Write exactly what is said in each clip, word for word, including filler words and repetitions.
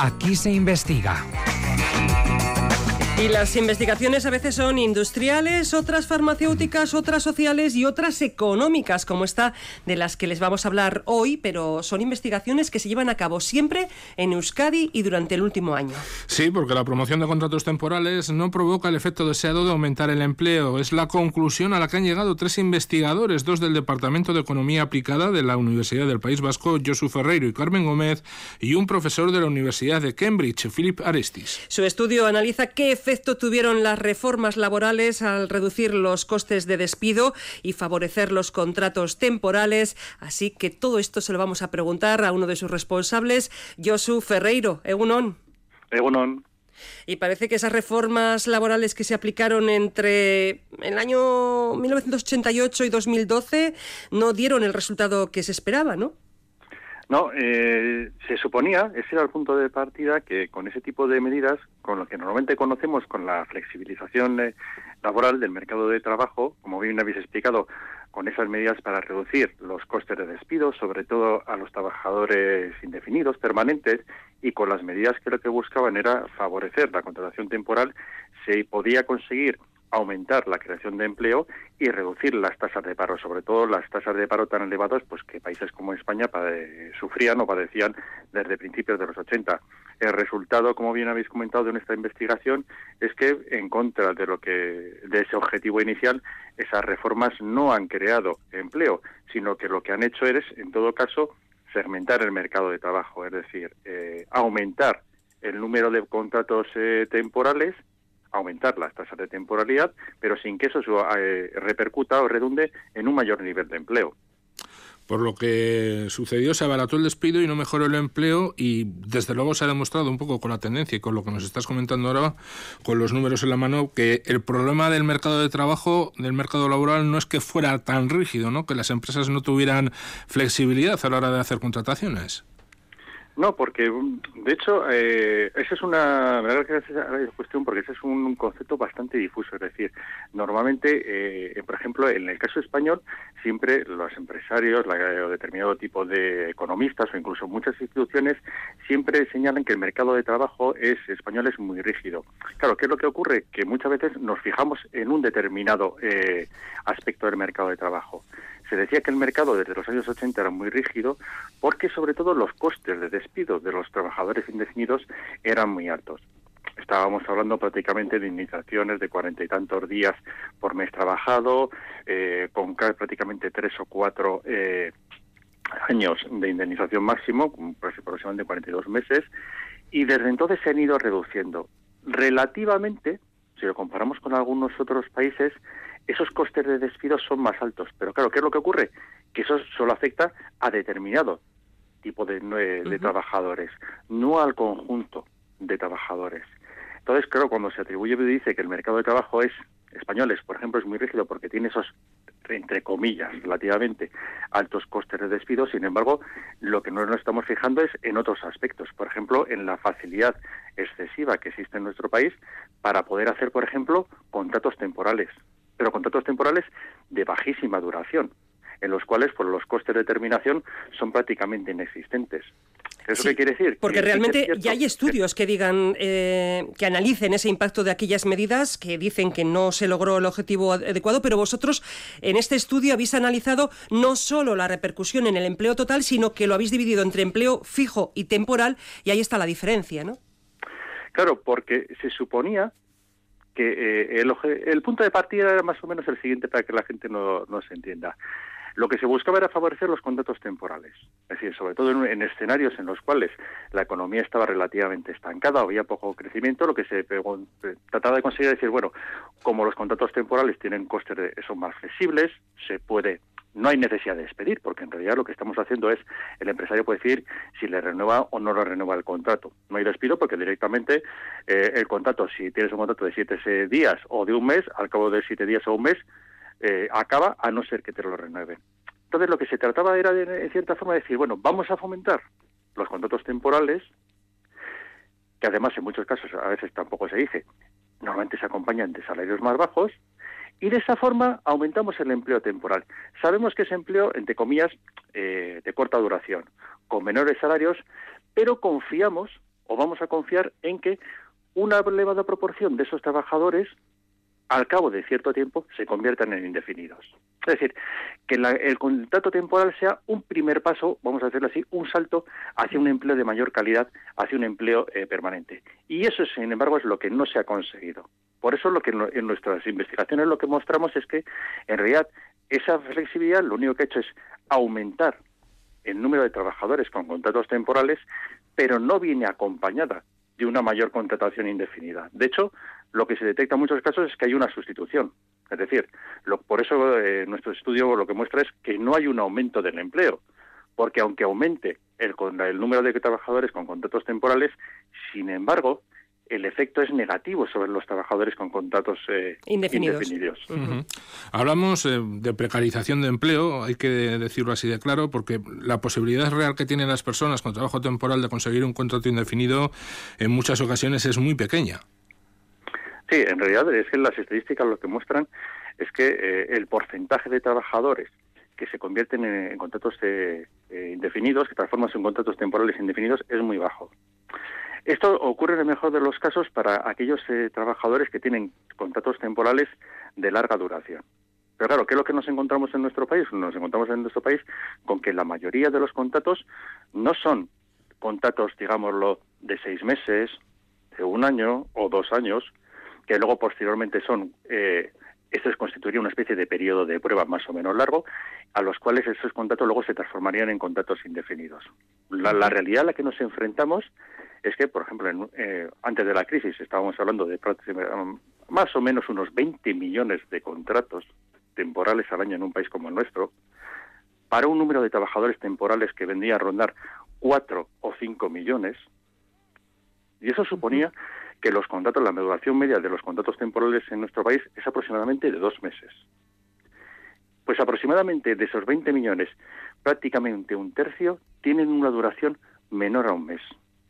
Aquí se investiga. Y las investigaciones a veces son industriales, otras farmacéuticas, otras sociales y otras económicas, como esta de las que les vamos a hablar hoy, pero son investigaciones que se llevan a cabo siempre en Euskadi y durante el último año. Sí, porque la promoción de contratos temporales no provoca el efecto deseado de aumentar el empleo. Es la conclusión a la que han llegado tres investigadores, dos del Departamento de Economía Aplicada de la Universidad del País Vasco, Josu Ferreiro y Carmen Gómez, y un profesor de la Universidad de Cambridge, Philip Arestis. Su estudio analiza qué efecto tuvieron las reformas laborales al reducir los costes de despido y favorecer los contratos temporales. Así que todo esto se lo vamos a preguntar a uno de sus responsables, Josu Ferreiro. Egunon. Egunon. Y parece que esas reformas laborales que se aplicaron entre el año mil novecientos ochenta y ocho y dos mil doce no dieron el resultado que se esperaba, ¿no? No, eh, se suponía, ese era el punto de partida, que con ese tipo de medidas, con lo que normalmente conocemos con la flexibilización eh, laboral del mercado de trabajo, como bien habéis explicado, con esas medidas para reducir los costes de despido, sobre todo a los trabajadores indefinidos, permanentes, y con las medidas que lo que buscaban era favorecer la contratación temporal, se podía conseguir aumentar la creación de empleo y reducir las tasas de paro, sobre todo las tasas de paro tan elevadas pues que países como España pade- sufrían o padecían desde principios de los ochenta. El resultado, como bien habéis comentado, de nuestra investigación es que, en contra de lo que de ese objetivo inicial, esas reformas no han creado empleo, sino que lo que han hecho es, en todo caso, segmentar el mercado de trabajo, es decir, eh, aumentar el número de contratos eh, temporales, aumentar las tasas de temporalidad, pero sin que eso eh, repercuta o redunde en un mayor nivel de empleo. Por lo que sucedió, se abarató el despido y no mejoró el empleo, y desde luego se ha demostrado un poco con la tendencia y con lo que nos estás comentando ahora, con los números en la mano, que el problema del mercado de trabajo, del mercado laboral, no es que fuera tan rígido, ¿no? Que las empresas no tuvieran flexibilidad a la hora de hacer contrataciones. No, porque de hecho eh, esa es una verdad que es cuestión porque ese es un concepto bastante difuso, es decir, normalmente, eh, por ejemplo, en el caso español siempre los empresarios, la, o determinado tipo de economistas o incluso muchas instituciones siempre señalan que el mercado de trabajo es español es muy rígido. Claro, ¿qué es lo que ocurre? Que muchas veces nos fijamos en un determinado eh, aspecto del mercado de trabajo. Se decía que el mercado desde los años ochenta era muy rígido porque sobre todo los costes de despido de los trabajadores indefinidos eran muy altos. Estábamos hablando prácticamente de indemnizaciones de cuarenta y tantos días por mes trabajado, eh, con prácticamente tres o cuatro eh, años de indemnización máximo, aproximadamente cuarenta y dos meses, y desde entonces se han ido reduciendo. Relativamente, si lo comparamos con algunos otros países, esos costes de despido son más altos. Pero claro, ¿qué es lo que ocurre? Que eso solo afecta a determinado tipo de, de, de uh-huh. trabajadores, no al conjunto de trabajadores. Entonces, claro, cuando se atribuye y dice que el mercado de trabajo es españoles, por ejemplo, es muy rígido porque tiene esos, entre comillas, relativamente altos costes de despido, sin embargo, lo que no nos estamos fijando es en otros aspectos. Por ejemplo, en la facilidad excesiva que existe en nuestro país para poder hacer, por ejemplo, contratos temporales. Pero contratos temporales de bajísima duración, en los cuales pues, los costes de terminación son prácticamente inexistentes. ¿Eso sí, qué quiere decir? Porque que, realmente que es ya hay estudios que digan, eh, que analicen ese impacto de aquellas medidas que dicen que no se logró el objetivo adecuado, pero vosotros en este estudio habéis analizado no solo la repercusión en el empleo total, sino que lo habéis dividido entre empleo fijo y temporal, y ahí está la diferencia, ¿no? Claro, porque se suponía que eh, el, el punto de partida era más o menos el siguiente para que la gente no, no se entienda. Lo que se buscaba era favorecer los contratos temporales, es decir, sobre todo en, en escenarios en los cuales la economía estaba relativamente estancada, había poco crecimiento, lo que se pegó, trataba de conseguir decir, bueno, como los contratos temporales tienen costes, de, son más flexibles, se puede, no hay necesidad de despedir, porque en realidad lo que estamos haciendo es, el empresario puede decir si le renueva o no le renueva el contrato. No hay despido porque directamente eh, el contrato, si tienes un contrato de siete días o de un mes, al cabo de siete días o un mes, Eh, acaba a no ser que te lo renueven. Entonces lo que se trataba era de, en cierta forma, decir, bueno, vamos a fomentar los contratos temporales, que además en muchos casos a veces tampoco se dice, normalmente se acompañan de salarios más bajos, y de esa forma aumentamos el empleo temporal. Sabemos que es empleo, entre comillas, eh, de corta duración, con menores salarios, pero confiamos o vamos a confiar en que una elevada proporción de esos trabajadores, al cabo de cierto tiempo, se conviertan en indefinidos? Es decir, que la, el contrato temporal sea un primer paso, vamos a hacerlo así, un salto hacia un empleo de mayor calidad, hacia un empleo eh, permanente. Y eso, sin embargo, es lo que no se ha conseguido. Por eso lo que en, en nuestras investigaciones lo que mostramos es que, en realidad, esa flexibilidad lo único que ha hecho es aumentar el número de trabajadores con contratos temporales, pero no viene acompañada de una mayor contratación indefinida. De hecho, lo que se detecta en muchos casos es que hay una sustitución. Es decir, lo, por eso eh, nuestro estudio lo que muestra es que no hay un aumento del empleo, porque aunque aumente el, el número de trabajadores con contratos temporales, sin embargo, el efecto es negativo sobre los trabajadores con contratos eh, indefinidos. indefinidos. Uh-huh. Hablamos eh, de precarización de empleo, hay que decirlo así de claro, porque la posibilidad real que tienen las personas con trabajo temporal de conseguir un contrato indefinido en muchas ocasiones es muy pequeña. Sí, en realidad es que las estadísticas lo que muestran es que eh, el porcentaje de trabajadores que se convierten en, en contratos eh, eh, indefinidos, que transforman en contratos temporales indefinidos, es muy bajo. Esto ocurre en el mejor de los casos para aquellos eh, trabajadores que tienen contratos temporales de larga duración. Pero claro, ¿qué es lo que nos encontramos en nuestro país? Nos encontramos en nuestro país con que la mayoría de los contratos no son contratos, digámoslo, de seis meses, de un año o dos años, que luego posteriormente son, eh, esto constituiría una especie de periodo de prueba más o menos largo, a los cuales esos contratos luego se transformarían en contratos indefinidos. La, la realidad a la que nos enfrentamos es que, por ejemplo, en, eh, antes de la crisis estábamos hablando de um, más o menos unos veinte millones de contratos temporales al año en un país como el nuestro, para un número de trabajadores temporales que vendría a rondar cuatro o cinco millones, y eso suponía que los contratos, la duración media de los contratos temporales en nuestro país es aproximadamente de dos meses. Pues aproximadamente de esos veinte millones, prácticamente un tercio tienen una duración menor a un mes.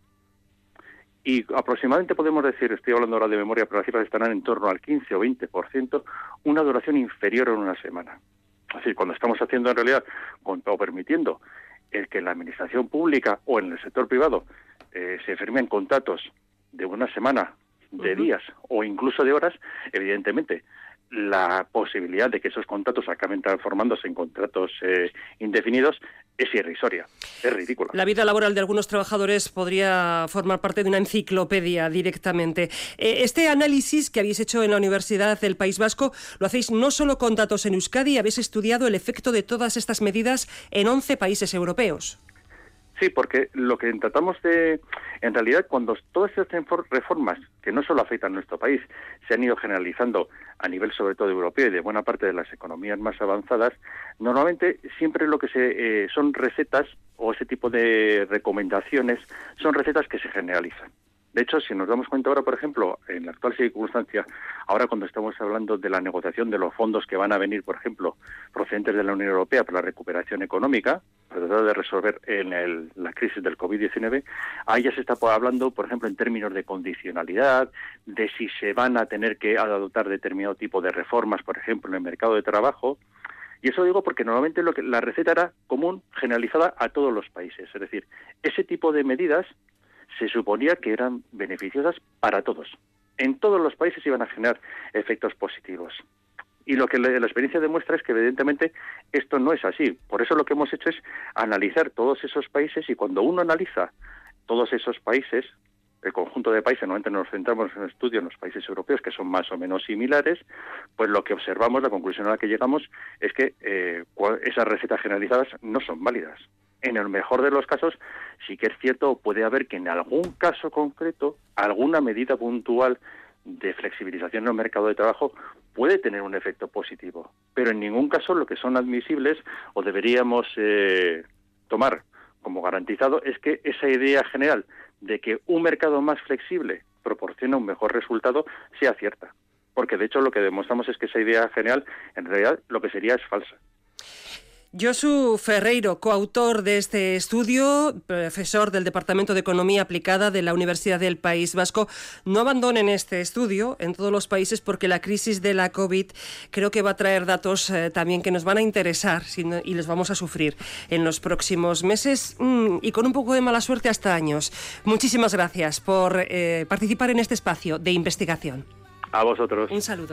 Y aproximadamente podemos decir, estoy hablando ahora de memoria, pero las cifras estarán en torno al quince o veinte por ciento, una duración inferior a una semana. Así, cuando estamos haciendo en realidad, o permitiendo el que en la administración pública o en el sector privado eh, se firmen contratos de una semana, de uh-huh. días o incluso de horas, evidentemente la posibilidad de que esos contratos acaben transformándose en contratos eh, indefinidos es irrisoria, es ridícula. La vida laboral de algunos trabajadores podría formar parte de una enciclopedia directamente. Eh, este análisis que habéis hecho en la Universidad del País Vasco lo hacéis no solo con datos en Euskadi, habéis estudiado el efecto de todas estas medidas en once países europeos. Sí, porque lo que tratamos de... En realidad, cuando todas estas reformas, que no solo afectan a nuestro país, se han ido generalizando a nivel sobre todo europeo y de buena parte de las economías más avanzadas, normalmente siempre lo que se eh, son recetas o ese tipo de recomendaciones son recetas que se generalizan. De hecho, si nos damos cuenta ahora, por ejemplo, en la actual circunstancia, ahora cuando estamos hablando de la negociación de los fondos que van a venir, por ejemplo, procedentes de la Unión Europea para la recuperación económica, para tratar de resolver en el, la crisis del covid diecinueve, ahí ya se está hablando, por ejemplo, en términos de condicionalidad, de si se van a tener que adoptar determinado tipo de reformas, por ejemplo, en el mercado de trabajo. Y eso digo porque normalmente lo que, la receta era común, generalizada a todos los países. Es decir, ese tipo de medidas se suponía que eran beneficiosas para todos. En todos los países iban a generar efectos positivos. Y lo que la experiencia demuestra es que evidentemente esto no es así. Por eso lo que hemos hecho es analizar todos esos países, y cuando uno analiza todos esos países, el conjunto de países, normalmente nos centramos en el estudio en los países europeos que son más o menos similares, pues lo que observamos, la conclusión a la que llegamos es que eh, esas recetas generalizadas no son válidas. En el mejor de los casos, sí que es cierto, puede haber que en algún caso concreto, alguna medida puntual de flexibilización en el mercado de trabajo puede tener un efecto positivo. Pero en ningún caso lo que son admisibles o deberíamos eh, tomar como garantizado es que esa idea general de que un mercado más flexible proporciona un mejor resultado sea cierta. Porque de hecho lo que demostramos es que esa idea general en realidad lo que sería es falsa. Josu Ferreiro, coautor de este estudio, profesor del Departamento de Economía Aplicada de la Universidad del País Vasco. No abandonen este estudio en todos los países porque la crisis de la COVID creo que va a traer datos eh, también que nos van a interesar y los vamos a sufrir en los próximos meses mmm, y con un poco de mala suerte hasta años. Muchísimas gracias por eh, participar en este espacio de investigación. A vosotros. Un saludo.